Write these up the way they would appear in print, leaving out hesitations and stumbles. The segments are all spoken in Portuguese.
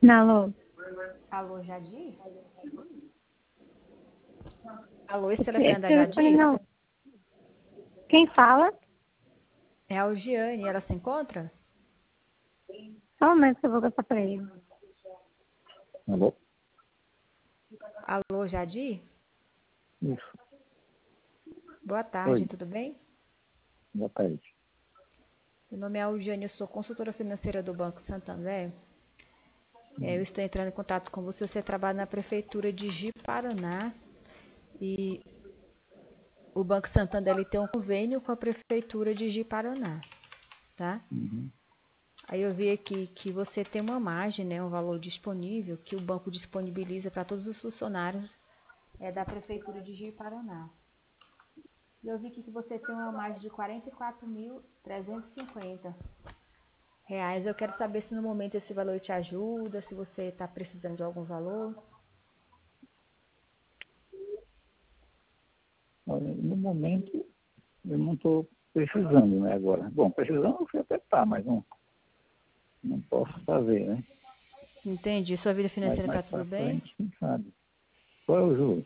Alô? Alô, Jadi? Alô, esse Esse telefone é da telefone Jadi? não. Quem fala? É a Algiane, ela se encontra? Só um momento que eu vou passar pra ele. Alô? Alô, Jadi? Isso. Boa tarde, Oi, tudo bem? boa tarde. Meu nome é Algiane, eu sou consultora financeira do Banco Santander. Eu estou entrando em contato com você. Você trabalha na Prefeitura de Ji-Paraná e o Banco Santander ele tem um convênio com a Prefeitura de Ji-Paraná, tá? Uhum. Aí eu vi aqui que você tem uma margem, né, um valor disponível que o banco disponibiliza para todos os funcionários da Prefeitura de Ji-Paraná. E eu vi aqui que você tem uma margem de R$ 44.350. Eu quero saber se no momento esse valor te ajuda, se você está precisando de algum valor. Olha, no momento, eu não estou precisando, né, agora. Bom, precisando eu até tá, mas não posso fazer, né? Entendi. Sua vida Mas financeira mais está tudo para bem? frente, quem sabe. Qual é o juro?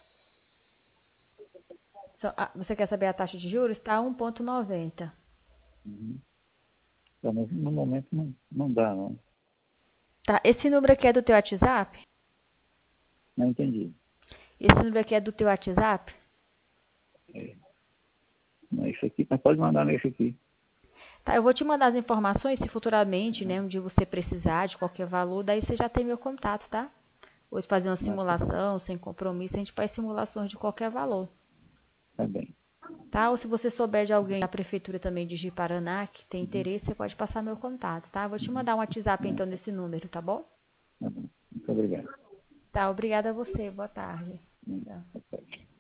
Você quer saber a taxa de juros? Está 1,90. Uhum. Então, mas no momento não dá, não. Tá. Esse número aqui é do teu WhatsApp? Não entendi. Esse número aqui é do teu WhatsApp? É, não é isso aqui, mas pode mandar nesse aqui. Tá, eu vou te mandar as informações se futuramente, né, um dia você precisar de qualquer valor, daí você já tem meu contato, tá? Ou fazer uma Ah, tá bem. simulação, sem compromisso, a gente faz simulações de qualquer valor, Tá bem. tá? Ou se você souber de alguém da prefeitura também de Ji-Paraná que tem interesse, você pode passar meu contato, tá? Eu vou te mandar um WhatsApp Ah, então nesse número, tá bom? tá bom. Muito obrigado. Tá, obrigada a você, boa tarde. Tchau. Boa tarde.